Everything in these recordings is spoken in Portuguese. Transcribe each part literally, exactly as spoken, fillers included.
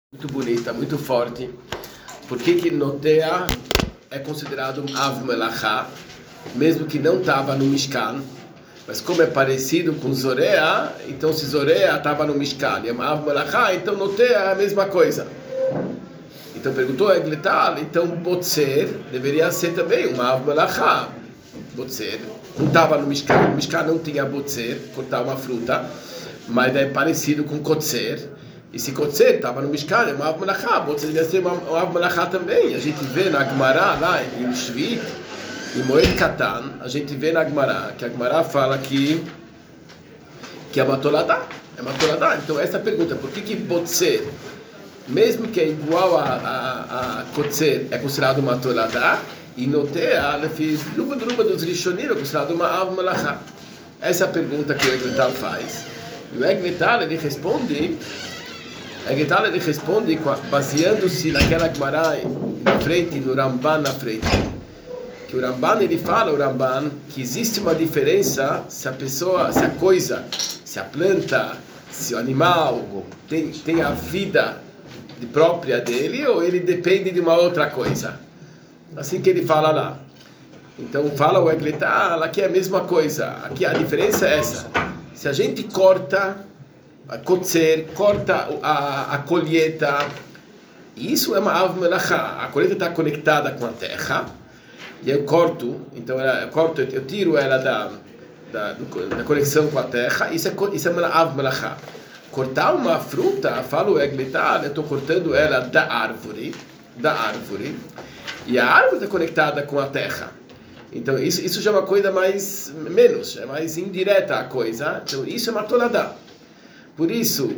Muito bonita, muito forte. Por que que Notea é considerado um Av Melachá, mesmo que não estava no Mishkan? Mas como é parecido com Zorea, então se Zorea estava no Mishkan e é um Av Melachá, então Notea é a mesma coisa. Então perguntou a Egletal, então Botzer deveria ser também um Av Melachá. Botzer não estava no Mishkan, no Mishkan não tinha Botzer, cortar uma fruta, mas é parecido com Kotzer. E se Kotzer estava no Mishkan, é um Av Melachá, Botzer devia ser um Av Melachá também. A gente vê na Gemara, lá em Shvit, em Moed Katan, a gente vê na Gemara, que a Gemara fala que, que é uma toladá, é uma toladá. Então essa pergunta, por que que Botzer, mesmo que é igual a, a, a Kotzer, é considerado uma toladá, e Notea, ela fez luba luba dos Rishonim, é considerado uma Av Melachá? Essa é a pergunta que o Egletal faz. E o Egletal, ele responde... A Egletal, ele responde baseando-se naquela Gemara na frente, no Ramban na frente. Que o Ramban, ele fala, o Ramban, que existe uma diferença se a pessoa, se a coisa, se a planta, se o animal tem, tem a vida própria dele ou ele depende de uma outra coisa. Assim que ele fala lá. Então fala o Egletal, aqui é a mesma coisa. Aqui a diferença é essa. Se a gente corta... a Kotzer, corta a, a colheita, isso é uma Av Melachá. A colheita está conectada com a terra, e eu corto, então eu, corto, eu tiro ela da, da, da conexão com a terra, isso é, isso é uma Av Melachá. Cortar uma fruta, falo o Egletal, eu estou cortando ela da árvore, da árvore, e a árvore está conectada com a terra. Então isso, isso já é uma coisa mais, menos, é mais indireta a coisa, então isso é uma toladá. Por isso,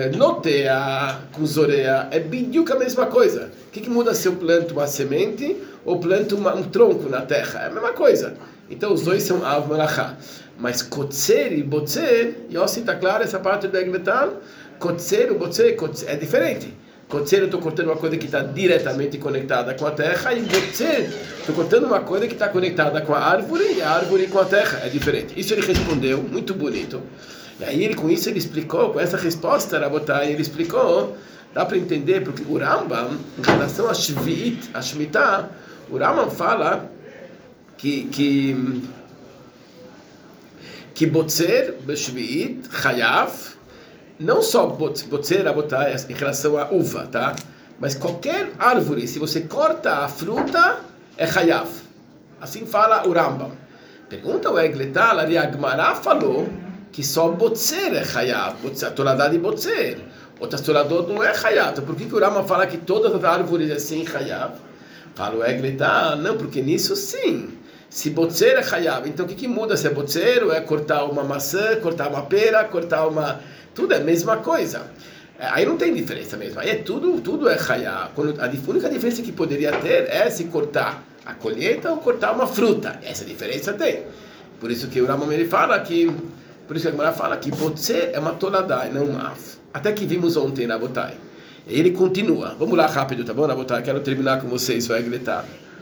Notea com Zorea é bidiuca a mesma coisa. O que, que muda se eu planto uma semente ou planto uma, um tronco na terra? É a mesma coisa. Então os dois são Av Melachá. Mas Kotzer e Botzer, e assim está claro essa parte do Egletal, Kotzer e Botzer é diferente. Kotzer eu estou cortando uma coisa que está diretamente conectada com a terra, e Botzer estou cortando uma coisa que está conectada com a árvore, e a árvore com a terra é diferente. Isso ele respondeu, muito bonito. E aí ele, com isso ele explicou, com essa resposta, Rabotai, ele explicou, dá para entender, porque o Rambam, em relação a Shvit, a Shemitah, o Rambam fala que que que Botzer, Beshvit, Chayav, não só Botzer, Rabotai, em relação à uva, tá? Mas qualquer árvore, se você corta a fruta, é Chayav. Assim fala o Rambam. Pergunta o Egletal, a Gemara falou que só Botzer é Chayav, a toladá de Botzer. Outras toladot não é Chayav. Então por que, que o Rama fala que todas as árvores é sim Chayav? Fala o Egletal, não, porque nisso sim. Se Botzer é Chayav, então o que, que muda se é Botzer ou é cortar uma maçã, cortar uma pera, cortar uma... Tudo é a mesma coisa. Aí não tem diferença mesmo. Aí é tudo, tudo é Chayav. A única diferença que poderia ter é se cortar a colheita ou cortar uma fruta. Essa diferença tem. Por isso que o Rama ele fala que... Por isso que a Gemara fala que Botzer é uma toladá e não um Av. Até que vimos ontem na Rabotai. Ele continua. Vamos lá rápido, tá bom, Rabotai? Quero terminar com vocês, vai gritar.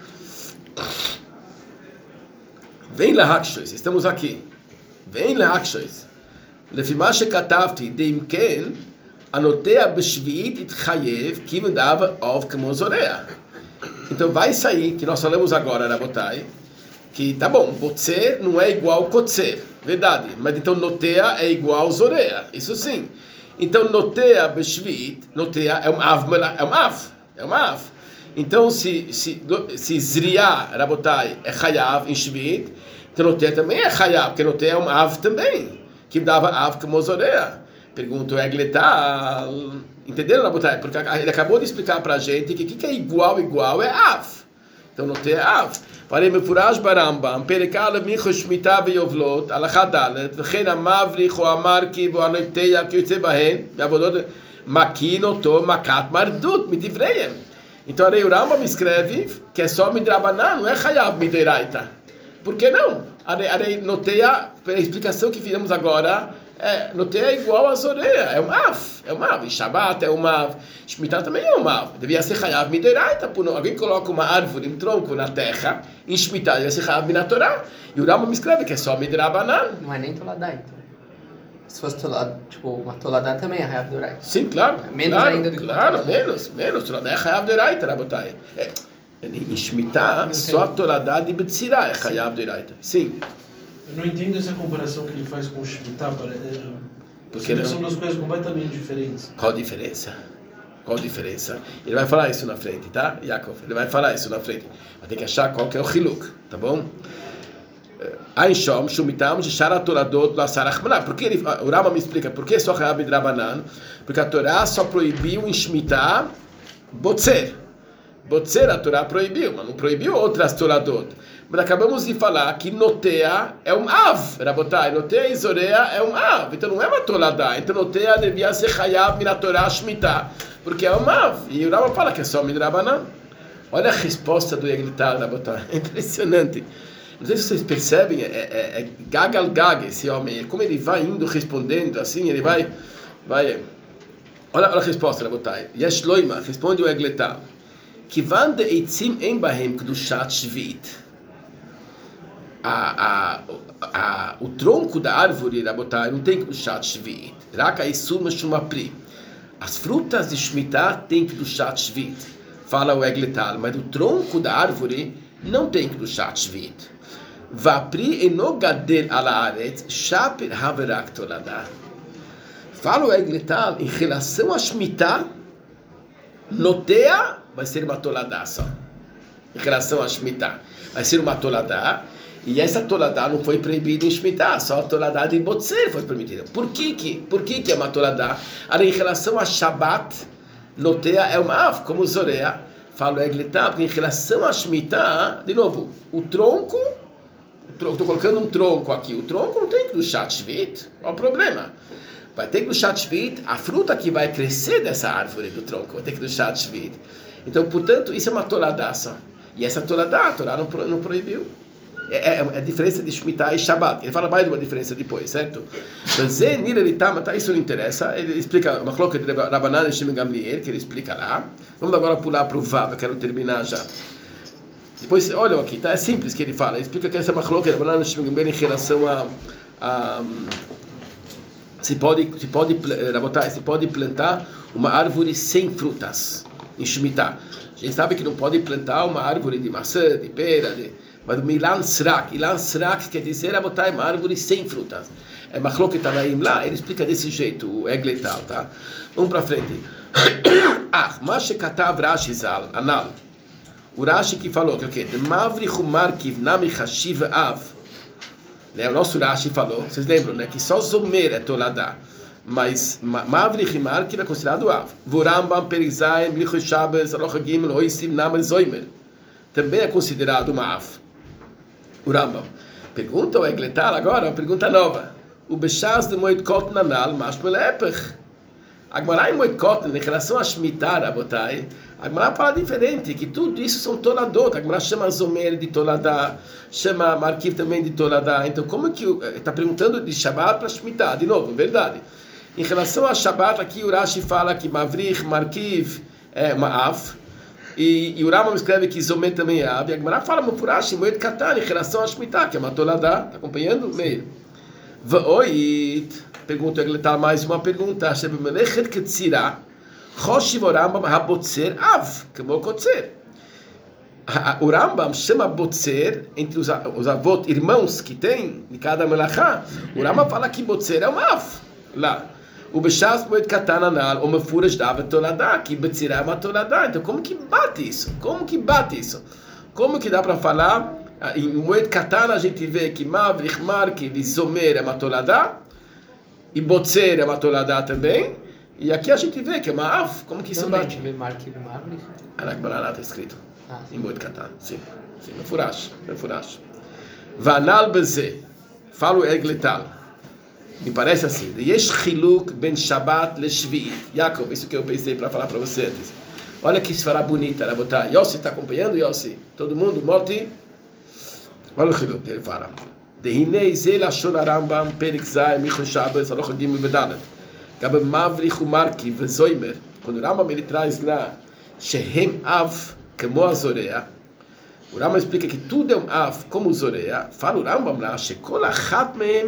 Vem Lahakshois, estamos aqui. Vem Lahakshois. Lefimash katavti deimken anotea beshvit itchayev kivin dav of kemozorea. Então vai sair, que nós falamos agora, Rabotai, que tá bom, Botzer não é igual Kotzer. Verdade, mas então Notea é igual Zorea, isso sim. Então Notea Beshvit, Notea é um Av, é um Av, é um Av. Então se se se Zriá, Rabotai, é Chayav em Shvit, então Notea também é Chayav, porque Notea é um Av também, que dava Av como Zorea. Pergunta o Egletal, entenderam, Rabotai? Porque ele acabou de explicar pra gente que o que é igual, igual é Av. Então Notea é Av. Parei mefurash barambam, perikal micho shmita veyovlot, alachat dalet, v'chen amavrich o amarki vo anoiteia que yotze bahen, me'avodot makin to makat mardut midivreiem. Então aí o Rambam escreve que é só midrabanan, não é chayav midoraita. Por que não? Arei Notea, pela explicação que fizemos agora, é, Notea é igual a Zorea, é um Av, é um Av. Shabbat é um Av, Shemitah também é um Av. Devia ser Chayav midoraita. Alguém coloca uma árvore, um tronco na terra, em Shemitah devia ser Chayav minatorá. E o Rambam me escreve que é só midrabanan. Não é nem toladá, então. Se fosse tolada, tipo, uma toladá também é Hayav Doraita. Sim, claro. Menos claro, ainda do que claro, uma toladá. menos, menos. Toladá é Hayav Doraita, Rabotai. É, em Shemitah, só a toladá de Betzirá é Hayav Doraita. Sim. Eu não entendo essa comparação que ele faz com o Shemitah. Porque não? São duas coisas completamente diferentes. Qual a diferença? Qual a diferença? Ele vai falar isso na frente, tá? Yaakov, ele vai falar isso na frente. Vai ter que achar qual que é o Hiluk, tá bom? Aishom, Shumitam, Shara Toradot, Lasarach Maná. Por que ele, o Rama me explica por que só Hayab Drabanan? Porque a Torá só proibiu em Shemitah Botzer. Botzer a Torá proibiu, mas não proibiu outras Toradot. Mas acabamos de falar que Notea é um Av, Rabotai. Notea e Zorea é um Av. Então não é uma Toladá. Então Notea devia ser Hayab na Torá Shemitah. Porque é um Av. E o Rama fala que é só Midrabanan. Olha a resposta do Eglital, Rabotai. É impressionante. Não sei se vocês percebem, é, é, é gagal gag esse homem, como ele vai indo respondendo assim, ele vai, vai. Olha, olha a resposta, Rabotai. Yesh loima, responde o Egletal. Kivan de eitzim em bahem kedushat shvit. A, a, a, o tronco da árvore, Rabotai, não tem kedushat shvit. Raka isur meshumapri. As frutas de Shemitah têm kedushat shvit. Fala o Egletal, mas o tronco da árvore não tem kedushat shvit. Vapri enogadel ala aretz shapir haverak toladá. Fala o Egletal em relação a Shemitah, Notea vai ser uma toladá só. Em relação a Shemitah, vai ser uma toladá. E essa toladá não foi proibida em Shemitah, só a toladá de Botzer foi permitida. Por que que, por que que é uma toladá? Em relação a Shabbat, Notea é uma av, como Zorea. Fala o Egletal, porque em relação a Shemitah, de novo, o tronco. Estou colocando um tronco aqui. O tronco não tem que do Shvit. Qual o problema? Vai ter que do Shvit, a fruta que vai crescer dessa árvore do tronco vai ter que do Shvit. Então, portanto, isso é uma toladaça. E essa toladá, a Torá não, não proibiu. É, é, é a diferença de Shemitah e Shabbat. Ele fala mais de uma diferença depois, certo? Mas isso não interessa. Ele explica uma coloca de Rabanan e Shimon Gamliel, que ele explica lá. Vamos agora pular para o Vav, eu quero terminar já. Depois, olha aqui, tá? É simples que ele fala. Ele explica que essa machloca em relação a, a se pode se pode se pode plantar uma árvore sem frutas em Shemitah. A gente sabe que não pode plantar uma árvore de maçã, de pera, de, mas o Ilan Srak, Ilan Srak quer dizer botar uma árvore sem frutas. É machloca Tanaim lá, ele explica desse jeito, o Egletal, tá? Vamos para frente. Ah, mas Katav Rashi Zal, Anal. O Rashi que falou que o quê? De Mavri Humarkiv Nami Hashiv Av. O nosso Rashi falou, vocês lembram, né? Que só Zomer é Toladá. Mas Mavri Humarkiv é considerado Av. Vorambam Perizayim Lichu Shabbos Aloha Gimel Oisim Namel Zoimer. Também é considerado uma Av. O Rambam. Pergunta o Egletal agora, uma pergunta nova. O Beshaz de Moed Kot Nanal Mashmel Epech. Agmará em Moed Kot, em relação a Shemitah, Rabotai, a Agmará fala diferente, que tudo isso são toladot. A Agmará chama Zomer de toladá, chama Markiv também de toladá. Então, como que está perguntando de Shabbat para Shemitah? De novo, verdade. Em relação a Shabbat, aqui o Rashi fala que Mavrich, Markiv é uma Av, e, e o Rambam escreve que Zomer também é Av, e a Agmará fala por Rashi, Moed Katan, em relação a Shemitah, que é uma toladá. Está acompanhando? Meio. V'oit, pergunta ele tá mais uma pergunta. Shebemelechet ketzira, choshiv o Rambam habotzer av, como kotzer. O Rambam chama botzer entre os, os avot, irmãos que tem de cada melachá. O Rambam fala que botzer é um av lá. O bechaz moed katananal, o mefurash dava toladá, que betzira é uma toladá. Então como que bate isso? Como que bate isso? Como que dá para falar? Em Moed Katan a gente vê que Mavrich, Markiv, Zomer é uma toladá, e Botzer é uma toladá também, e aqui a gente vê que é uma Av. Como que isso bate? Markiv e Mavrich? Anakbaralá está escrito em Moed Katan, sim, sim, no Furash, no Furash. Vanal Beze, fala o Egletal, me parece assim, Yesh Chiluk ben Shabbat le Shvi'it. Yaakov, isso que eu pensei para falar para você antes. Olha que esfera bonita, né? Botar. Yossi está acompanhando, Yossi? Todo mundo? Morte? Olha o Chiluk que ele fala. Dehinei ze lashon Rambam perik zay michon Shabbos aloch gimel vedalet. Gabe Mavrich umarkiv vezoimer. Quando o Rambam ele traz lá shehem av como a Zorea, o Rambam explica que tudo é um av como Zorea. Fala o Rambam lá shekol achat mehem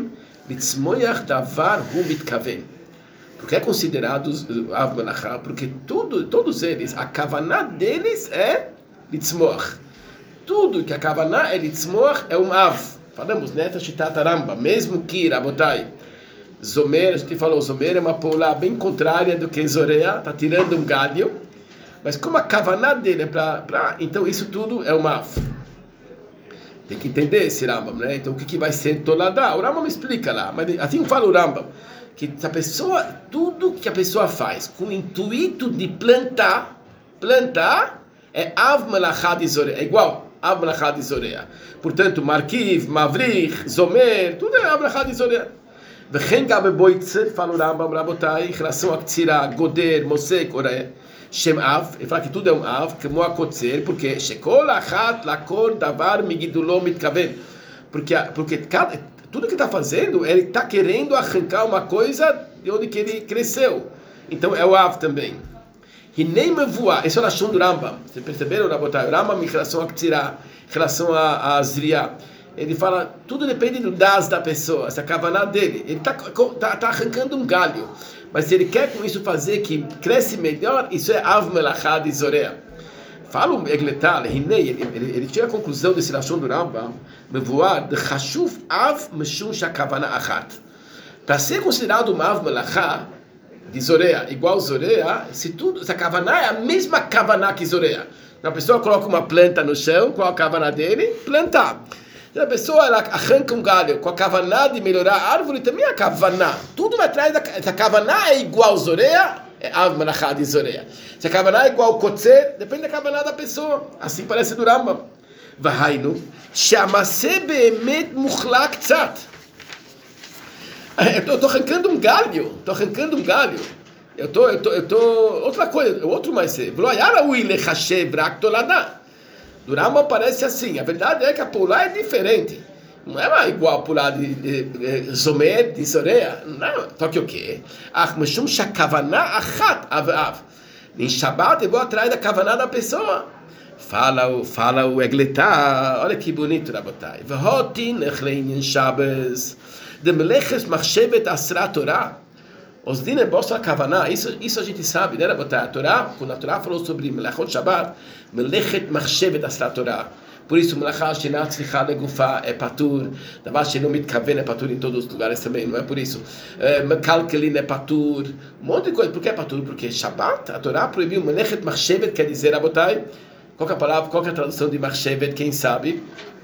litzmoyach davar hu mitkaven. Porque é considerado Av Melachá, porque tudo, todos eles, a kavaná deles é litzmoach. Tudo que a kavaná é litzmoach é um Av. Falamos, né? Tashitat Ramba, mesmo que, Rabotai, Zomer, a gente falou, Zomer é uma paula bem contrária do que Zorea, está tirando um galho, mas como a kavaná dele é para... Então isso tudo é um Av. Tem que entender esse Rambam, né? Então o que, que vai ser Toladá? O Rambam explica lá, mas assim fala o Rambam, que a pessoa, tudo que a pessoa faz com o intuito de plantar, plantar, é Av Melachá de Zorea, é igual Av Melachá de Zorea. Portanto, Markiv, Mavrich, Zomer, tudo é Av Melachá de Zorea. V'chen gabe boitzer, fala o Rambam, Rabotai, em relação a Ktsira, Goder, Mosek, Oré, Shem Av, ele fala que tudo é um Av, como a Kotzer, porque Shekol Achat Lakor Davar Migidulom Mitkaven, porque, porque cada, tudo que está fazendo, ele está querendo arrancar uma coisa de onde que ele cresceu. Então é o Av também. Hinei Mevua, esse é o Lashon do Rambam. Vocês perceberam, Rabotai? O Rambam em relação a Ktsira, em relação a, a Zriya, ele fala, tudo depende do das da pessoa, essa kavaná dele. Ele está tá, tá arrancando um galho, mas se ele quer com isso fazer que cresce melhor, isso é Av Melachá de Zorea. Fala o Egletal, Hinei, ele, ele, ele tira a conclusão desse Lashon do Rambam, Mevoar, de Chashuv Av Meshum Shakavaná Achat. Para ser considerado uma Av Melachá de Zorea, igual Zorea, se tudo, essa kavaná é a mesma kavaná que Zorea. A pessoa coloca uma planta no chão, qual a kavaná dele? Plantar. Se a pessoa ela arranca um galho com a kavaná de melhorar a árvore, também é a kavaná. Tudo vai atrás da essa kavaná é igual Zorea, é Av Melachá de Zorea. Se a kavaná é igual Kotzer, depende da kavaná da pessoa. Assim parece do Rambam. Vahainu, shamase beemet muchlak tzat. Eu estou arrancando um galho, estou arrancando um galho. Eu estou, eu estou, eu estou... Outra coisa, outro mais cedo. V'lo hayara ui lechashev rak toladá. Do Rambam parece assim. A verdade é que a pulá é diferente. Não é igual a pulá de, de, de Zomer, de Zorea. Não. Só que o quê? Ach meshum shakavaná achat av av. Em Shabbat eu vou atrás da kavaná da pessoa. Fala o, fala o Egletá. Olha que bonito, Rabotai. V'hotin echlein Shabbos. De meleches machshevet asra Torah. Os dinim bosta a kavaná, isso, isso a gente sabe, né, Rabotai? A Torá, quando a Torá falou sobre melachot Shabbat, melechet machshevet asra Torah. Por isso, melachá shenat tzricha legufá é patur, davar shenom mitkaven é patur em todos os lugares também, não é por isso. Mekalkelin é patur, um monte de coisa. Por que é patur? Porque Shabbat, a Torá proibiu melechet machshevet, quer dizer, Rabotai, qual é a palavra, qual é a tradução de machshevet, quem sabe?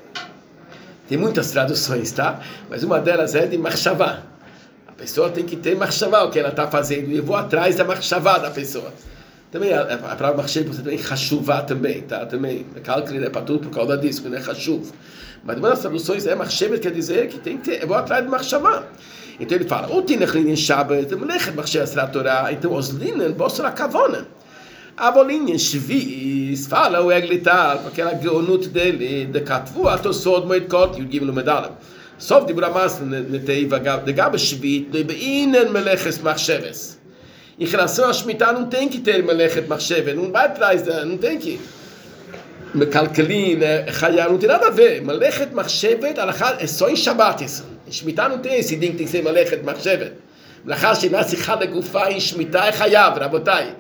Tem muitas traduções, tá? Mas uma delas é de machshavá. A pessoa tem que ter machshavá, o que ela está fazendo, e eu vou atrás da machshavá da pessoa. Também a, a palavra machshavá, você tem chashuvá também, tá? Também, cálculo é para tudo por causa disso, não é chachuv. Mas uma das traduções é machshavá, quer dizer que tem que ter, eu vou atrás de machshavá. Então ele fala, o tinechlin em Shabbat, melechet machshavá asra Torah, então os linen, bosta a kavona. Avolinha, Shvis, fala o Eglital, com aquela geonut dele, de Katvu, Atosod, Moedkot, Yudgim Lumedala. Sov de Buramas, Neteiva, de Gaba Shvit, de Beinen Meleches Machsheves. Em relação a Shemitah, não tem que ter Melechet Machsheves, não vai atrás, não tem que. Mekalkelin, Chayar, não tem nada a ver. Melechet Machsheves, é só em Shabbat isso. Em Shemitah não tem esse din, tem que ser Melechet Machsheves. Melachar Shenat Tzricha Legufá, em Shemitah é Chayav, Rabotai.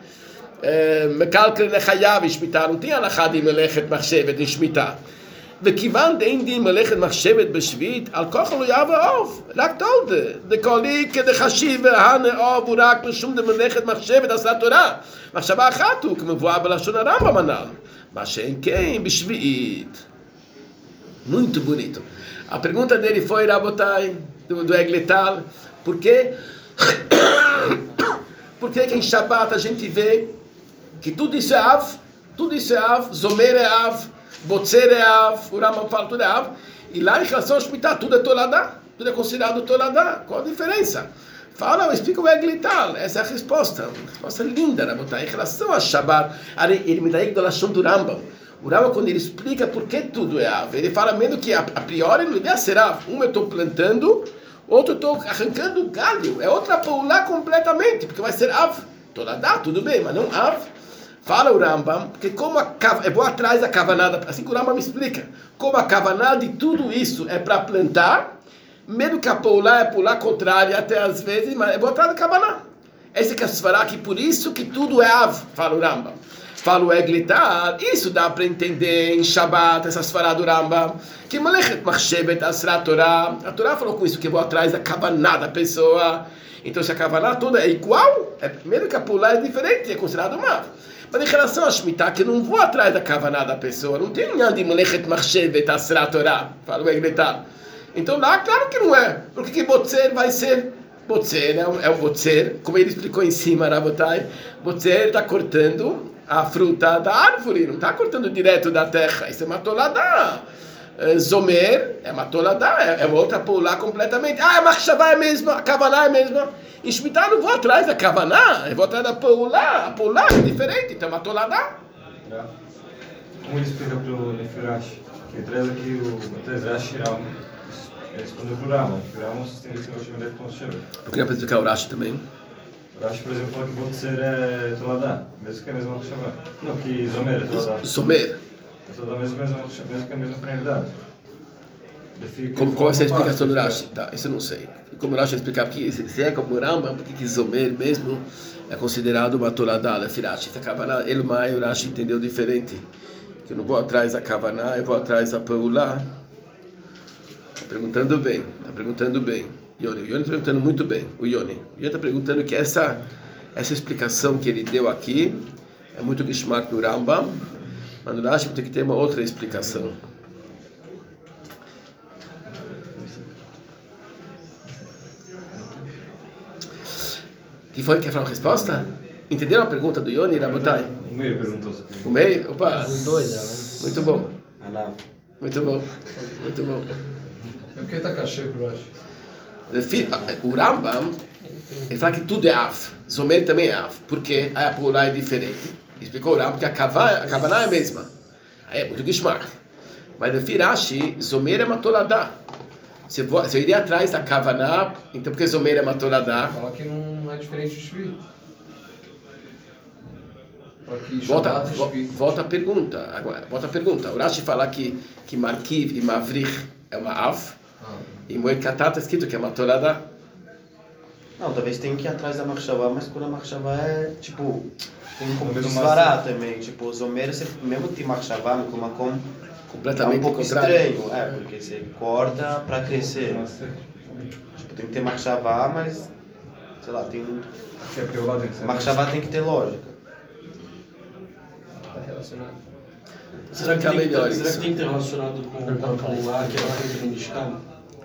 מקלקל לחייב שמיטה, não tem הלכה די מלאכת מחשבת עם שמיטה. וכיוון דין די מלאכת מחשבת בשביעית, על כוח לא יעבור, רק תולדה. דקולי כדחשיב הנאוב הוא רק משום דמלאכת מחשבת עשה תורה. מחשבה אחת הוא כמבואה בלשון הרמב"ם הנ"ל. מה שאין כן בשביעית. Muito bonito. A pergunta dele foi, Rabotai, do, do Egletal, por que por que que em Shabbat a gente vê que tudo isso é Av, tudo isso é Av, Zomer é Av, Botzer é Av, o Rambam fala tudo é Av, e lá em relação ao Shemitah, tudo é Toladá, tudo é considerado Toladá. Qual a diferença? Fala, explica o Eglital, essa é a resposta, uma resposta linda, Rabotai, em relação ao Shabbat, ele me dá aí do Lashon do Rambam. O Rambam, quando ele explica por que tudo é Av, ele fala mesmo que a, a priori não deve ser Av, um eu estou plantando, outro eu estou arrancando galho, é outra paulá completamente, porque vai ser Av, Toladá, tudo bem, mas não Av. Fala o Rambam, porque como a, eu vou atrás da kavaná, assim que o Rambam me explica, como a kavaná de tudo isso é para plantar, Mesmo que a pular é pular contrária até às vezes, mas é boa atrás da Kavaná. Esse que é fará que por isso que tudo é Av, fala o Rambam. Fala o Eglitar, isso dá para entender em Shabbat, essas fará do Rambam, que Malechet Machshevet Asra Torah, a Torá falou com isso, que eu vou atrás da Kavaná da pessoa. Então se a Kavaná toda é igual, é, mesmo que a pular é diferente, é considerado Mav. Mas em relação a Shemitah, que eu não vou atrás da Kavaná da pessoa, não tem nada de Malechet Machshevet Asra Torah, fala o Eglitar. Então lá, claro que não é. Porque que Botzer vai ser? Botzer é um, é um Botzer, como ele explicou em cima, Rabotai. Botzer está cortando a fruta da árvore, não está cortando direto da terra. Isso é uma toladá. Zomer é uma toladá, é, é uma outra pulá completamente. Ah, a Machshavá é a mesma, a Kavaná é a mesma. Em Shemitah eu não vou atrás da Kavaná, eu vou atrás da pulá. A pulá é diferente, então é uma toladá. Como ele explica para o Nefirash? Ele traz aqui o traz Rashi Ram. Ele respondeu para o Rama, que o Rama sustenta que o Shemitah com o Shemitah. Eu queria explicar o Rashi também. O Rashi, por exemplo, fala que Botzer é toladá, mesmo que é a mesma Machshavá. Não, que Zomer é toladá. Zomer. Toda a mesma, mesmo que a mesma finalidade. Como, qual é a explicação do Rashi? Tá, isso eu não sei. Como o Rashi explicar aqui, se é como o Rambam, porque que Zomer mesmo é considerado uma toladá, a Firashi. Ele mais o Rashi entendeu diferente. Que eu não vou atrás da Kavaná, eu vou atrás da Peulá. Está perguntando bem, está perguntando bem. Yoni, o Yoni está perguntando muito bem. O Yoni. O Yoni está perguntando que essa, essa explicação que ele deu aqui é muito Gishmak do Rambam. Mas no Rashi tem que ter uma outra explicação. Que foi que quer falar uma resposta? Entenderam a pergunta do Yoni, Rabotai? O meio perguntou. O meio? Opa! Os dois, muito bom. Muito bom. Muito bom. É porque está cachê pro Rashi. O Rambam, ele fala que tudo é Av. Zomer também é Av. Por quê? A pulá é diferente. Explicou o Rambam que a Kavaná é a mesma. Aí é muito Gishmak. Mas no Firashi, Zomer é uma toladá. Se eu, se eu iria atrás da Kavaná, então por que Zomer é uma toladá? Fala que não é diferente do Shvi. Volta, volta a pergunta. Agora, volta a pergunta. O Rashi fala que, que Markiv e Mavrich é uma Av. Ah. E Moed Katá está escrito que é uma toladá. Não, talvez tenha que ir atrás da Machshavá, mas quando a Machshavá é, tipo, tem como disparar também. Tipo, os Zomer, mesmo que tem Machshavá, no Kumakom, completamente é um pouco contrário. estranho. É, porque você corta para crescer. Tipo, tem que ter Machshavá, mas, sei lá, tem... Machshavá tem que ter lógica. Está relacionado. Será que, tem, será isso? que tem que ter relacionado com o pular, que ela fez no Mishkan?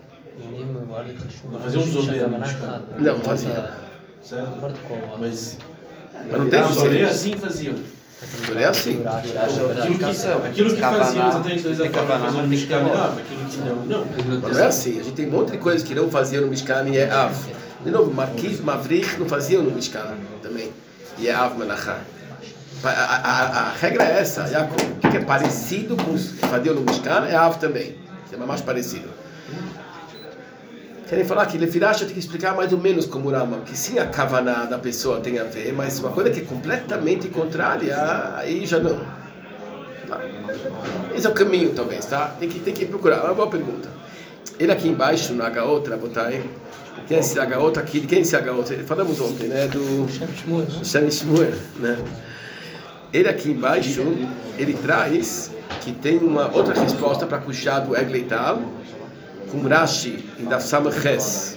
Não fazia um Zomer no Mishkan? Não, não fazia. Certo? Mas... Mas não tem que ser assim faziam. É assim. Aquilo que, aquilo que faziam exatamente da mesma forma que faziam no Mishkan é Av, aquilo que não, não. Mas não é assim. A gente tem um monte de coisas que não faziam no Mishkan e é Av. De novo, Markiv, Mavrich não faziam no Mishkan também. E é Av Melachá. A, a, a, a regra é essa, Jacob. O que é parecido com o que faziam no Mishkan é Av também. É mais parecido. Querem falar que Lefirash tem que explicar mais ou menos como o Rambam, que sim a Kavaná da pessoa tem a ver, mas uma coisa que é completamente contrária, aí já não. Tá. Esse é o caminho, talvez, tá? Tem que, tem que procurar. É uma boa pergunta. Ele aqui embaixo, no H outra, botai. Quem é esse H outra aqui? Quem é esse H outra? Falamos ontem, né? Do Shem Shmuel, né? Ele aqui embaixo, ele traz que tem uma outra resposta para puxar do Egleital, com Rashi em Daf Samches.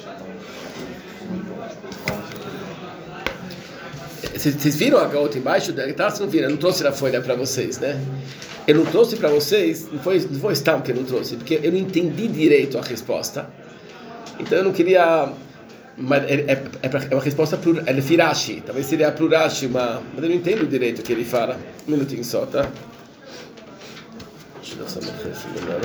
Vocês viram a gota embaixo da guitarra? Vocês não viram? Eu não trouxe a folha para vocês, né? Eu não trouxe para vocês, não foi, não foi Stam que eu não trouxe, porque eu não entendi direito a resposta. Então eu não queria... Mas é, é, é uma resposta para é Firashi, talvez seria para o Rashi, mas eu não entendo direito o que ele fala. Um minutinho só, tá? Deixa eu dar só uma chance.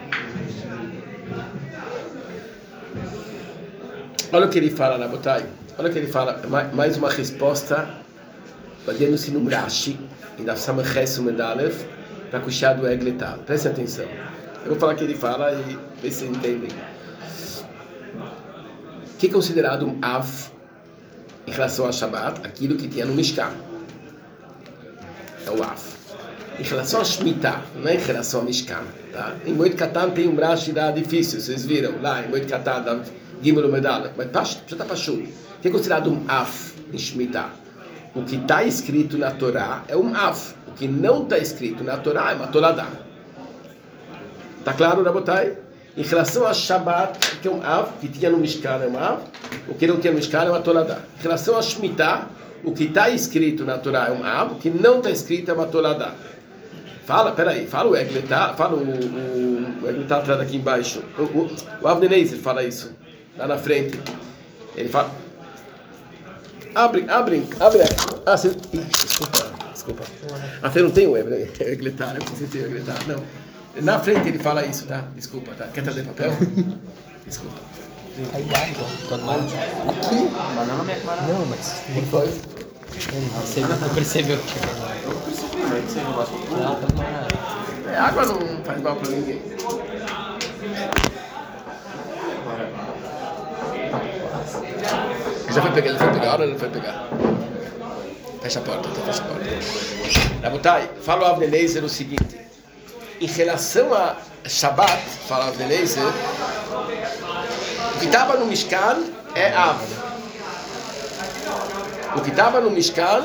Olha o que ele fala na Botai. Olha o que ele fala, mais uma resposta, baseando-se no Rashi, e da Samachet Medalev, para Kushá do Egletal. Preste atenção. Eu vou falar o que ele fala e ver se vocês entendem. O que é considerado um Av em relação ao Shabbat? Aquilo que tinha no Mishkan. É o Av. Em relação a Shemitah, não é em relação ao Mishkan. Tá? Em Moed Katan tem um Rashi lá difícil, vocês viram? Lá em Moed Katan, da Gimel Medalev. Mas já está para chuva. O que é considerado um Av em Shemitah? O que está escrito na Torá é um Av. O que não está escrito na Torá é uma Toladá. Está claro, Rabotai? Em relação a Shabbat, que é um Av, que tinha no Mishkan é um Av, o que não tinha no Mishkan é uma Toladá. Em relação a Shemitah, o que está escrito na Torá é um Av, o que não está escrito é uma Toladá. Fala, peraí, fala o Egletá, fala o, o, o Egletá atrás aqui embaixo. O, o, o Avnei Nezer fala isso, lá na frente. Ele fala... Abre, abre, abre. Ah, você... Desculpa, desculpa. Ah, você não tem o Egletá, eu preciso ter o Egletá. Não. Na frente ele fala isso, tá? Desculpa, tá? Quer trazer papel? Desculpa. Aí vai, então. Aqui? Banana minha cara. Não, mas não foi. Você não percebeu que chegou lá. Eu percebi, mas você não gosta de Não, tá bom. É, água não faz mal pra ninguém. Já foi pegar, já foi pegar, ou não foi pegar? Fecha a porta, então fecha a porta. Rabotai, fala o Avnei Nezer o seguinte. Em relação a Shabbat, fala o Avnei Nezer, o que estava no Mishkan é Av. O que estava no Mishkan...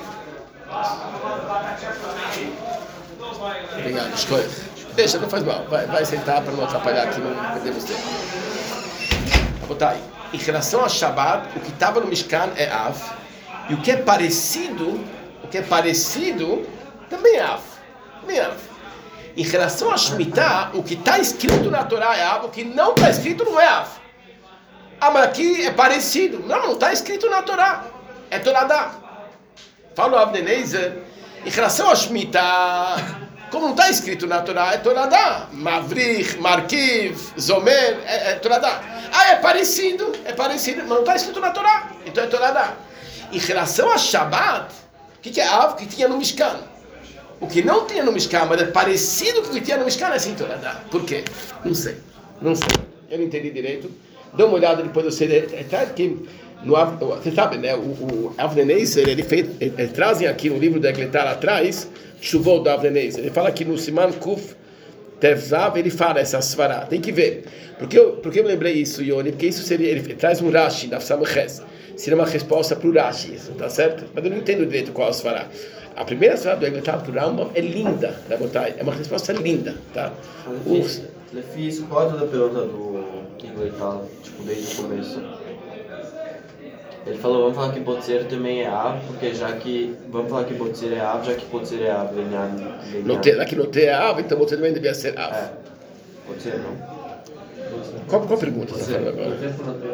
Obrigado, escolha. Deixa, não faz mal. Vai, vai sentar para não atrapalhar aqui, não perdemos tempo. Rabotai. Em relação a Shabbat, o que estava no Mishkan é Av, e o que é parecido, o que é parecido, também é Av. Também é Av. Em relação a Shemitah, o que está escrito na Torá é Av, o que não está escrito não é Av. Ah, mas aqui é parecido. Não, não está escrito na Torá. É Toradá. Fala o Avnei Nezer, em relação a Shemitah, como não está escrito na Torá, é Toradá. Mavrich, Markiv, Zomer, é, é Toradá. Ah, é parecido, é parecido, mas não está escrito na Torá, então é Toradá. Em relação a Shabbat, o que, que é Av? O que tinha no Mishkan. O que não tinha no Mishkan, mas é parecido com o que tinha no Mishkan, é assim Toradá. Por quê? Não sei, não sei. Eu não entendi direito. Dá uma olhada depois você. É, que no, você sabe, né? O, o Avnei Nezer, ele fez, ele, ele trazem aqui no livro da Egletá lá atrás, Shuvot do Avnei Nezer. Ele fala aqui no Siman Kuf Tevzav, ele fala essa svará. Tem que ver. Por que eu, por que eu lembrei isso, Yoni? Porque isso seria, ele traz um Rashi da Samachet. Seria uma resposta para o Rashi, isso, tá certo? Mas eu não entendo direito qual svará. A primeira svará do Egletá do Rambam é linda, né, botar? É uma resposta linda, tá? Eu fiz quatro da pergunta do Egletá, tipo, desde o começo. Ele falou, vamos falar que Botzer também é Av, porque já que... Vamos falar que Botzer é Av, já que Botzer é Av, lenhar... Aqui não tem Av, então Botzer também devia ser Av. É. Botzer não. Qual, qual pergunta você está falando agora?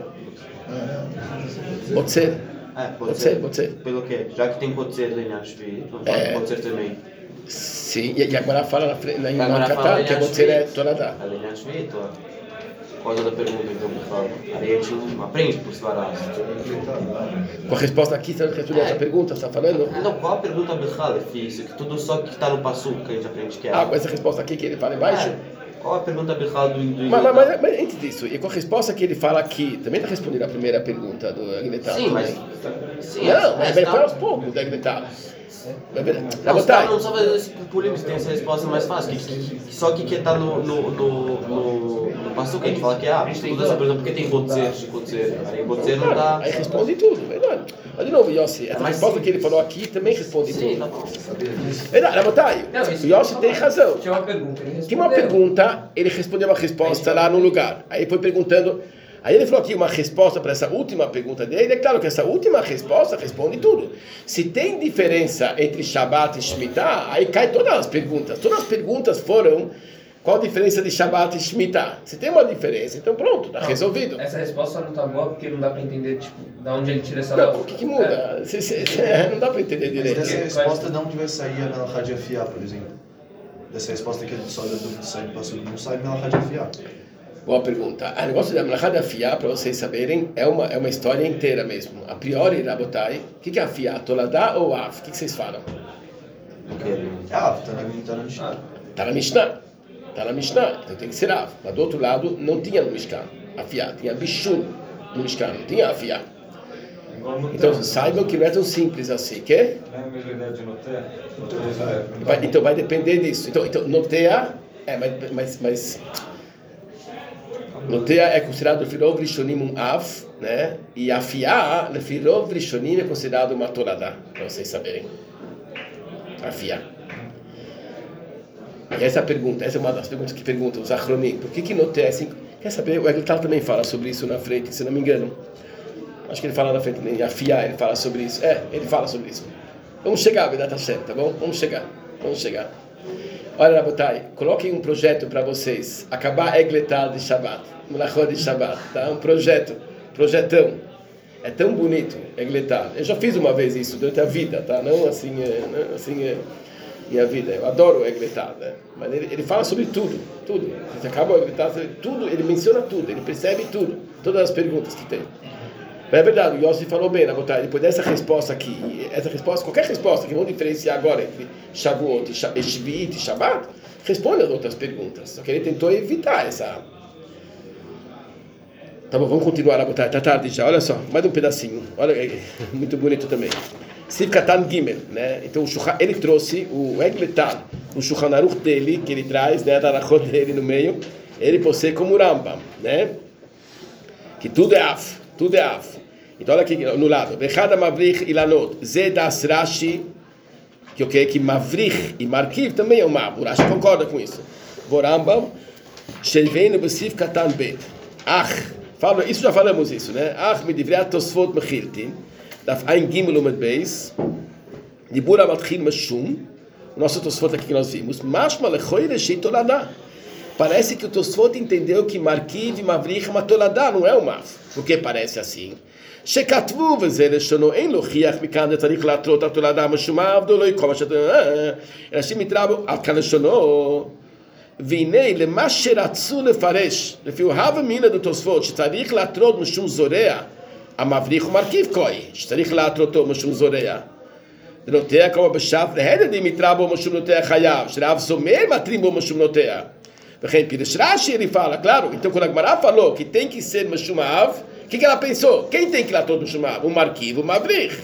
Botzer? É, Botzer, Botzer. Pelo quê? Já que tem Botzer, lenhar Shvi, vamos falar que Botzer também. Sim, e agora fala na frente, em Makatá, que Botzer é Toradá. É lenhar Shvi, Toradá. Qual é a pergunta que eu me falo? Aí a gente não aprende por svará. Com a resposta aqui, você não respondeu essa pergunta, você está falando? Não, qual a pergunta Bechal? Isso que tudo só que está no passo que a gente aprende que é. Ah, com essa resposta aqui que ele fala embaixo? É. Qual a pergunta Bechal do do mas, mas, mas, mas antes disso, e com a resposta que ele fala aqui, também está respondendo a primeira pergunta do Egletá? Sim, mas... Sim, não, mas vai tá... para aos poucos do Egletá. Não, você tá, não só fazer esse polêmico, você tem essa resposta mais fácil. Que, que, que, só que que está no, no, no, no, no passo que a gente fala que é ah, tudo essa pergunta, porque tem Botzer, Botzer. Aí Botzer não dá. Aí responde tudo, verdade. Mas de novo, Yossi, essa resposta que ele falou aqui também responde sim, tudo. Tá bom. Verdade, Rabotai, o Yossi tem razão. Tinha uma pergunta, ele Tinha uma pergunta, ele respondeu uma resposta lá no lugar. Aí foi perguntando. Aí ele falou aqui uma resposta para essa última pergunta dele. É claro que essa última resposta responde tudo. Se tem diferença entre Shabbat e Shemitah, aí cai todas as perguntas. Todas as perguntas foram qual a diferença de Shabbat e Shemitah. Se tem uma diferença, então pronto, está resolvido. Essa resposta não está boa porque não dá para entender tipo, de onde ele tira essa Não, o que, que muda? É. Se, se, se, não dá para entender direito. Mas dessa resposta não devia sair a Melachá de Afiá, por exemplo. Dessa resposta que ele só da dúvida sai do passo, não sai Melachá de Afiá. Boa pergunta. O negócio da melachá de afiar, para vocês saberem, é uma, é uma história inteira mesmo. A priori, Rabotai, o que, que é afiar? Toladá ou af? O que, que vocês falam? Ah, tá na, tá na Mishnah. Tá na Mishnah. Tá na Mishnah, então tem que ser af. Mas do outro lado, não tinha no Mishkan afiar. Tinha bishul no Mishkan, não tinha afiar. Então saibam que não é tão simples assim, que? Não é a mesma ideia de noteia? Vai, então vai depender disso. Então, então noteia, é, mas, mas, mas noteia é considerado Lefirov Rishonim um av, né? E afiar, Lefirov Rishonim é considerado uma toladá, para vocês saberem. Afiar. E essa pergunta, essa é uma das perguntas que perguntam os achronim. Por que que noteia é assim? Quer saber? O Egletal também fala sobre isso na frente, se não me engano. Acho que ele fala na frente, em afiar, ele fala sobre isso. É, ele fala sobre isso. Vamos chegar, Vedat Hashem, tá bom? Vamos chegar, vamos chegar. Olha, Rabotai, coloquem um projeto para vocês. Acabar Egletal de Shabbat, Melachot de Shabbat, tá? Um projeto, projetão. É tão bonito, Egletal. Eu já fiz uma vez isso durante a vida, tá? Não assim, não assim minha vida. Eu adoro o Egletal, né? Mas ele, ele fala sobre tudo, tudo. Você acaba o Egletal, tudo, ele menciona tudo, ele percebe tudo, todas as perguntas que tem. Mas é verdade, o Yossi falou bem, Rabotai, depois dessa resposta aqui, essa resposta, qualquer resposta que vão diferenciar agora entre Shavuot e Shvi'it e Shabbat, responde as outras perguntas. Só que ele tentou evitar essa. Tá bom, vamos continuar, Rabotai, tá tarde já, olha só, mais um pedacinho, olha, muito bonito também. Siv Katan Gimel, né? Então ele trouxe o Egletal, o Shulchan Aruch dele, que ele traz, né, a Darachot dele no meio, ele possui como Rambam, né? Que tudo é af, tudo é af. Então olha aqui no lado, Vechada Mavrich Ilanot, Zedas Rashi, que o que que Mavrich e Markiv também é uma, o Rashi concorda com isso. Vorambam, Shelveinu B'Siv Katan Bet. Ach, fala, isso já falamos isso, né? Ach Midivreat Tosfot Mechiltin, Daf Ein Gimel Umet Beis, Dibura Matchil Meshum, o nosso Tosfot aqui que nós vimos, Mashma Lechoi Reshit Toladá. Parece que o Tosfot entendeu que Markiv e Mavrich é uma toladá, não é uma. Por que parece assim? שכתבו וזה לשונו אין להוכיח מכאן צריך להתרות התולדה משומעיו ולא יקום אשר אנשים התרבו עד כאן לשונו והנה למה שרצו לפרש לפי הווה אמינא דתוספות שצריך להתרות משום זורע המבריך ומרכיב כהי שצריך להתרותו משום זורע דנוטע כמו בשף להדדים התרבו משום נוטע חייו שרב זומר מתרים בו משום נוטע וכן פירש רש"י ele fala, claro, então quando a Gemara falou que tem que ser משומעיו, o que, que ela pensou? Quem tem que lá todo chamar? O Markiv, o Mavrich.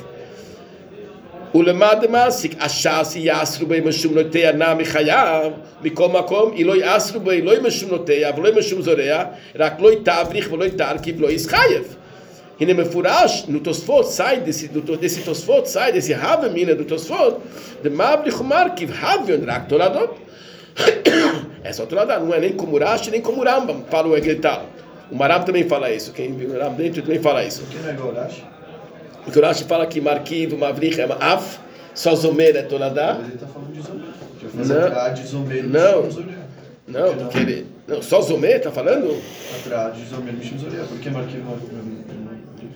O Lemad Masik, Ashasi Yasru Bey Meshum Noteia Nami Chayav, Mikom Makom, Iloi Asru Bey, Loi Meshum Noteia, Loi Meshum Zoreia, Rak Loi Tavrich, Loi Tarkiv, Loi Ischayev. Hine Mefurash, no Tosfot, sai desse, desse Tosfot, sai desse Havemina do Tosfot, de Mavrich, o Markiv, Havion, Rak Toladot. É só Toladot, não é nem como Rashi, nem como Rambam, para o Egletal. O Maram também fala isso, quem viu o Maram dentro também fala isso. O que não é igual Rashi? O Rashi fala que Markiv, Mavrich é uma av, só Zomer é Toladá. Mas ele está falando de Zomer. Deixa eu fazer atrás de Zomer no não, Mishum Zoreia. Não, porque ele... Não, só Zomer está falando? Atrás de Zomer no Mishum Zoreia. Por que Markiv não é...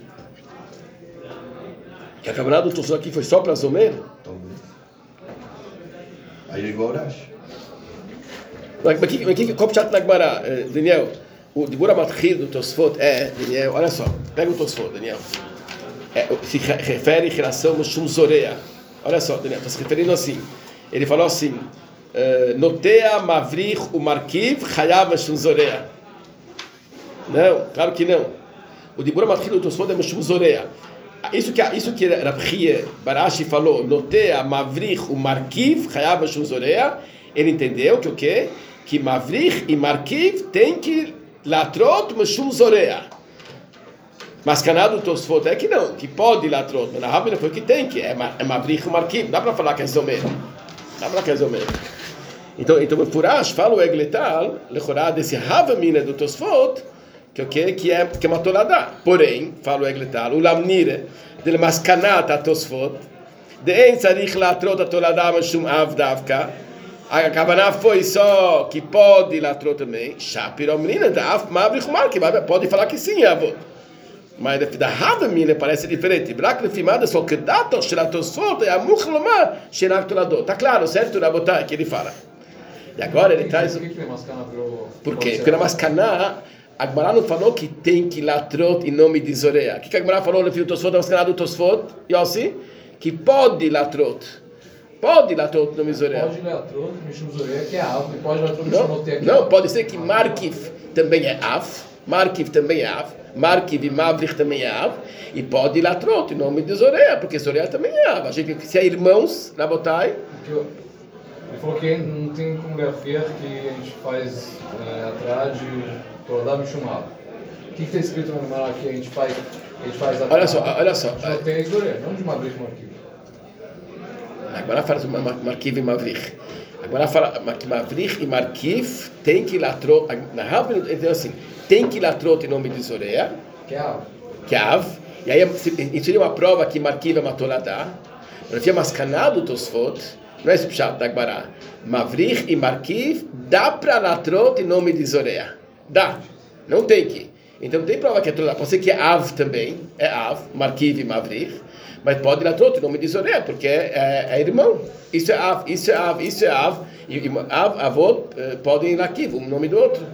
Que a camarada do Tosfot aqui foi só para Zomer? Talvez. Aí é igual Rashi. Mas que qual chat na Gemara, Daniel? O Dibura Matchil do Tosfot é, Daniel, olha só, pega o Tosfot, Daniel. É, se refere em relação ao Shum Zoreia. Olha só, Daniel, está se referindo assim. Ele falou assim: Noteia Mavrich o Markiv Chayav Shum Zoreia. Não, claro que não. O Dibura Matchil do Tosfot é Shum Zoreia. Isso que isso que Rabchie Barashi falou, Noteia Mavrich o Markiv Chayav Shum Zoreia. Ele entendeu que o quê? Que Mavrich e Markiv tem que latrot meshum zoreia. Mas canado do Tosfot é que não, que pode latrot, mas na Rabina foi que tem, que é Mavrich e Markiv. Dá para falar que é Zomer. Dá para falar que é Zomer. Então, então o Furash fala o Egletal, lechorá desse Havamina do Tosfot, que o quê? Que é que é uma toladá. Porém, fala o Egletal, o Lamnire del maskanat a Tosfot, de en tzarich latrot a toladá meshum av davka. A Kavaná foi só que pode latrou também. Shapiro, menina, da Mavrich Markiv, pode falar que sim, avô. Mas da Havamina parece diferente. Brak lefimada só que dato shratosfot é a muchlomar shenak toladot. Tá claro, certo, Rabotai, que ele fala. E agora ele traz... Por que que Mascaná virou... Por quê? Porque na Mascaná, a Gemara não falou que tem que latrot em nome de Zoreia. O que a Gemara falou no fio Tosfot, na Mascaná do Tosfot, Yossi? Que pode latrot. Pode latrot em nome de Zoreia. Pode latrot, Mishum Zoreia, que é Av. Pode latrot, não, Mishum aqui. Não, pode ser que Markif também é Av. Markif também é Av. Markiv e Mavrich também é Av. E pode latrot em nome de Zoreia, porque Zoreia também é Av. A gente, se é irmãos, Rabotai... Ele falou que não tem como lefer que a gente faz é, atrás de Toradá Mishumá. O que está escrito no Gemara que a gente faz, a gente faz atrás? Olha só, olha só. Só tem a Zoreia, não de Mavrich e Markiv. Agora fala sobre Markiv e Mavrich. Agora fala que Mavrich e Markiv tem que latrot. Na Rav, então assim, tem que latrot em nome de Zoreia. Que é Av. Que é Av. E aí isso seria uma prova que Markiv é uma Toladá. Mas tinha mascanado Tosfot. Não é esse pshat da Gemara. Mavrich e Markiv dá para latrot em nome de Zoreia. Dá. Não tem que. Então tem prova que é Toladá. Pode ser que é Av também. É Av, Markiv e Mavrich. Mas pode latrot em nome de Zoreia, porque é, é, é irmão. Isso é Av, isso é Av, isso é Av. E, e Av, avô, podem ir aqui, um nome do outro.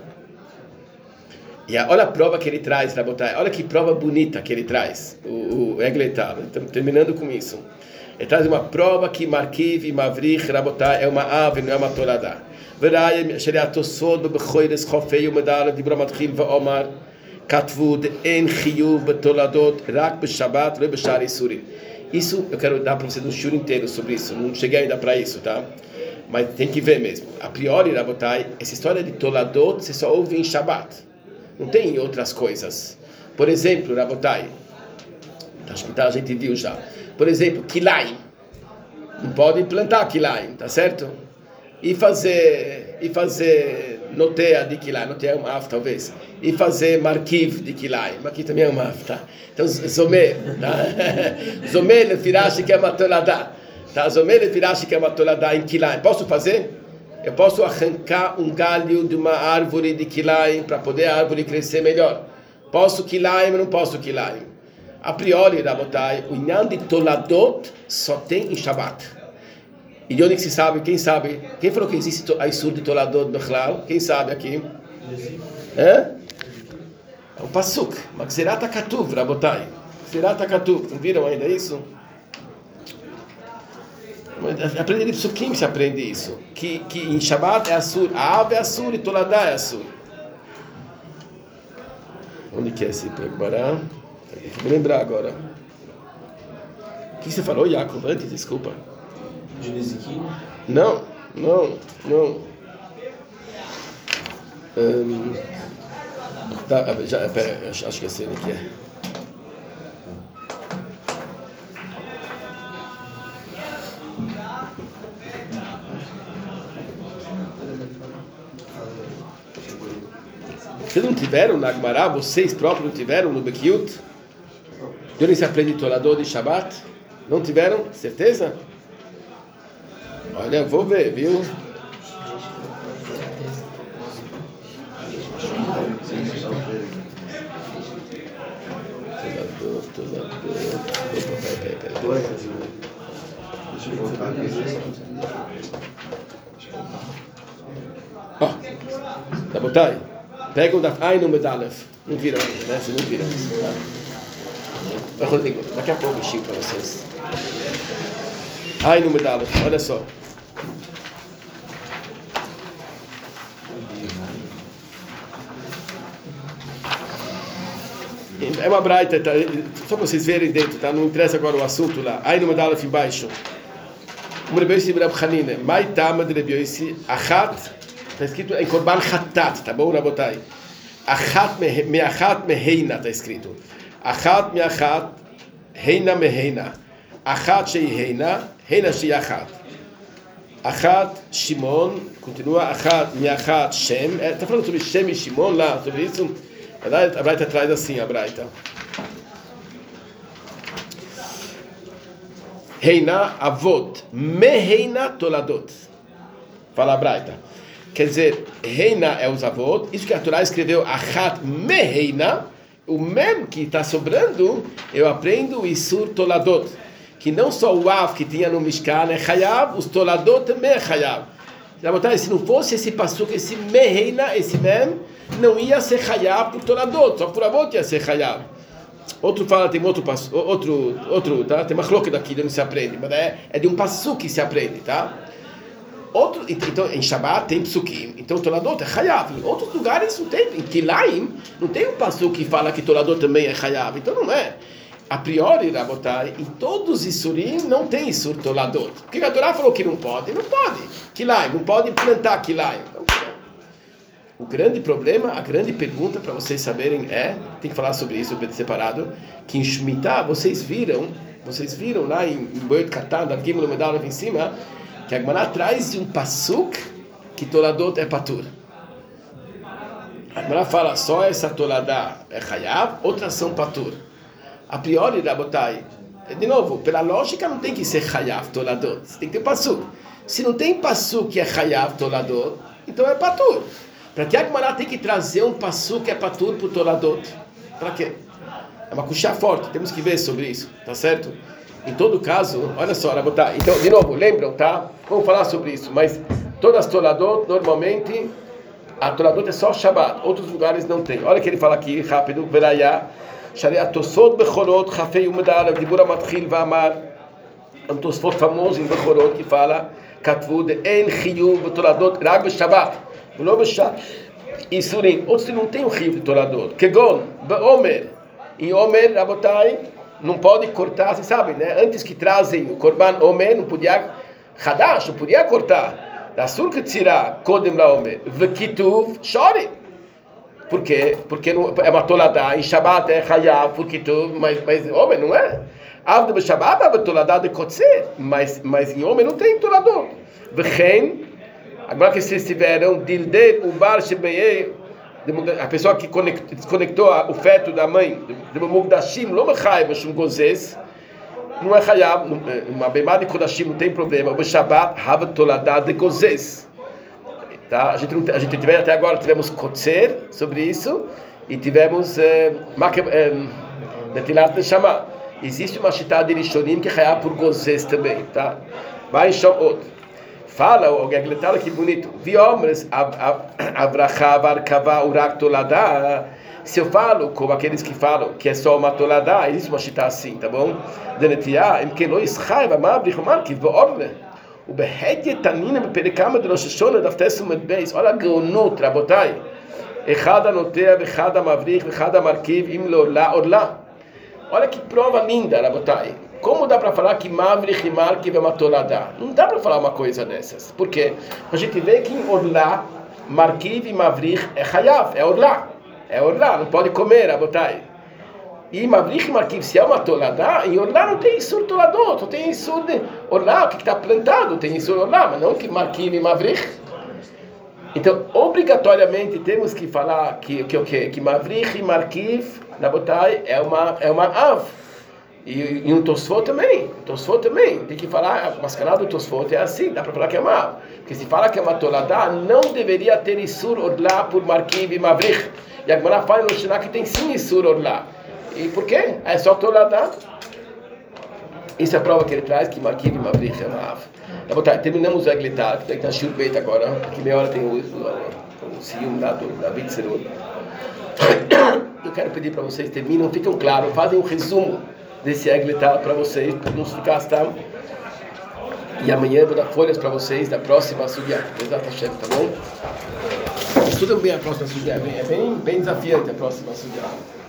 E a, olha a prova que ele traz, Rabotai. Olha que prova bonita que ele traz. O, o Egletal. Estamos terminando com isso. Ele traz uma prova que Markiv e Mavrich, Rabotai, é uma ave, não é uma toladá. Verayim, Sheriatosod, Bechoires, Chofei, Umedala, Dibromatchil, Vaomar, Katvud, En Chiyuv, Betoladot, Rak, Beshabat, Rebeshar e Surim. Isso eu quero dar para vocês um shur inteiro sobre isso. Não cheguei ainda para isso, tá? Mas tem que ver mesmo. A priori, Rabotai, essa história de Toladot você só ouve em Shabbat. Não tem em outras coisas. Por exemplo, Rabotai, acho que a gente viu já. Por exemplo, Kilaim. Não pode plantar Kilaim, tá certo? E fazer, e fazer noteia de Kilaim, noteia é uma af, talvez. E fazer Markiv de Kilaim, aqui também é uma af, tá? Então, Zomé, tá? Zomé lefirashi que é uma toladá. Tá? Zomé lefirashi que é uma toladá em Kilaim. Posso fazer? Eu posso arrancar um galho de uma árvore de Kilaim para poder a árvore crescer melhor. Posso Kilaim, não posso Kilaim. A priori, Rabotai, o inyan de Toladot só tem em Shabbat. E de onde que se sabe? Quem sabe? Quem falou que existe a Isur de Toladot Bechlal? Quem sabe aqui? É? É o Pasuk. Maxerat HaKatuv, Rabotai. Maxerat HaKatuv. Não viram ainda isso? Aprende de Psukim que se aprende isso. Que, que em Shabbat é Asur. A ave é Asur e Toladá é Asur. Onde que é esse Pegbará? Tem que me lembrar agora. O que você falou, Yaakov? Antes, desculpa. De Nezikim? Não, não, não. Um, tá, já, pera, acho, acho que é esse aqui é. Vocês não tiveram na Gemara? Vocês próprios não tiveram no Bekiut? De onde se aprende Toladot de Shabbat? Não tiveram? Certeza? Olha, vou ver, viu? Toladot, Toladot. Deixa eu voltar aqui. Ó, tá botai? Pega o da Ai no Medalef. Não viram ainda, né? Vocês não viram. Tá? Rodrigo, daqui a pouco eu chico para vocês. Ai no Medalef, olha só. É uma braita, tá? Só para vocês verem dentro, tá? Não interessa agora o assunto lá. Ai no Medalef embaixo. Um Rebioisi Rab Chanina. Mai tama de Rebioisi. Achat. Está escrito em Korban Chatat, tá bom, Rabotai? Achat me'achat meheina, está escrito. Achat me'achat, heina meheina. Achat shei heina, heina shei achat. Achat Shimon, continua, achat me'achat Shem. Está falando sobre Shem e Shimon lá, sobre isso? A Braita traz assim, a Braita. Heina avot, meheina toladot. Fala a Braita. Quer dizer, Reina é os avós. Isso que a Torá escreveu, Achat Meheina, o mem que está sobrando, eu aprendo o Isur Toladot. Que não só o Av que tinha no Mishkan é Chayav, os Toladot também é Chayav. Se não fosse esse passuque, esse meheina, esse mem, não ia ser Hayav por Toladot, só por Avot ia ser Hayav. Outro fala, tem outro passo, outro, outro, tá? Tem uma chloque daqui, não se aprende, mas é, é de um passuque que se aprende, tá? Outro, então, em Shabbat tem psukim, então Toladot é Hayav. Em outros lugares não tem, em Kilaim, não tem um passuque que fala que Toladot também é Hayav, então não é. A priori, Rabotai, em todos os Isurim não tem Isur Toladot. Porque a Torá falou que não pode, não pode. Kilaim, não pode plantar Kilaim. Então, o grande problema, a grande pergunta para vocês saberem é, tem que falar sobre isso separado, que em Shemitah vocês viram, vocês viram lá em Moed Katan, da Gimel Medal em cima, que a Gemara traz de um pasuk que Toladot é patur. A Gemara fala só essa Toladá é Hayav, outras são patur. A priori, Rabotai, de novo, pela lógica não tem que ser Hayav Toladot, tem que ter pasuk. Se não tem pasuk que é Hayav Toladot, então é patur. Para que a Gemara tem que trazer um pasuk que é patur para o Toladot? Para quê? É uma cuxa forte, temos que ver sobre isso, tá certo? Em todo caso, olha só, Rabotai, então, de novo, lembram, tá? Vamos falar sobre isso, mas todas as Toladot, normalmente, a Toladot é só Shabbat, outros lugares não tem. Olha o que ele fala aqui, rápido, Verayá. שהרי התוספות בחורות חפי ומדע הדיבור המתחיל ואמר התוספות פמוזים בחורות כפעלה כתבו דאין חיוב בתולדות רק בשבת ולא בשבת איסורים עוד שלא tem חיוב בתולדות כגון בעומר em Omer, Rabotai, não pode cortar, vocês sabem, né? Antes que trazem o Korban Omer, não podia Hadash, não podia cortar da surca tzira kodem la Omer vekituv shori. Por quê? Porque não, é uma toladá, em Shabbat é Hayav, porque tu, mas, mas homem não é. Avda be Shabbat é toladá de Kotzer, mas, mas em homem não tem tolador. V'chein, agora que vocês tiveram, Dilde, o bar shebei, a pessoa que desconectou o feto da mãe, de Mugdashim, não é Hayav, mas um gozes, não é Hayav, uma bemada de Kodashim não tem problema, o Shabbat, Hav toladá de gozes. Tá? A gente não, a gente tivemos até agora tivemos Kotzer sobre isso e tivemos Netilat Neshama. Existe uma chita de Rishonim que é por Gozes também, tá? Vai em Shomot. Fala o Gagletal que bonito. Viomres Avrachá Varkava Urak Toladá. Se eu falo como aqueles que falam que é só uma Toladá, existe uma chita assim, tá bom? Denetiá em que lo Israel Amavrich Markiv Beorle. O Behedye Tanina Beperikama de Rosh Hashanah da Ftesum Beis. Olha a Geonut, Rabotai. Echada Notea, Echada Mavrich, Echada Markiv, Imlo La Orla. Olha que prova linda, Rabotai. Como dá para falar que Mavrich e Markiv é uma Toladá? Não dá para falar uma coisa dessas. Por quê? A gente vê que em Orla, Markiv e Mavrich é Hayav, é Orla. É Orla, não pode comer, Rabotai. E Mavrich e Markiv, se é uma Toladá, em Orlá não tem Isur Toladot, não tem Isur de Orlá, o que está plantado tem Isur Orlá, mas não que Markiv e Mavrich. Então, obrigatoriamente temos que falar que que, que, que Mavrich e Markiv, na Botai, é uma, é uma Av. E, e um Tosfot também, Tosfot também, tem que falar, a mascarada do Tosfot é assim, dá para falar que é uma Av. Porque se fala que é uma Toladá, não deveria ter Isur Orlá por Markiv e Mavrich. E a Gemara fala no Shana que tem sim Isur Orlá. E por quê? É só Toladá. Isso é a prova que ele traz, que Markiv e Mavrich é uma Av. Terminamos o Eglitar, que tem que estar Shur Beit agora, que meia hora tem o, o, o Siyum lá do David Serud. Eu quero pedir para vocês, terminam, ficam claros, fazem um resumo desse Eglitar para vocês, para não ficar, tá? E amanhã eu vou dar folhas para vocês da próxima Sugya. Tá bom? Estudam bem a próxima Sugya, é bem, bem desafiante a próxima Sugya.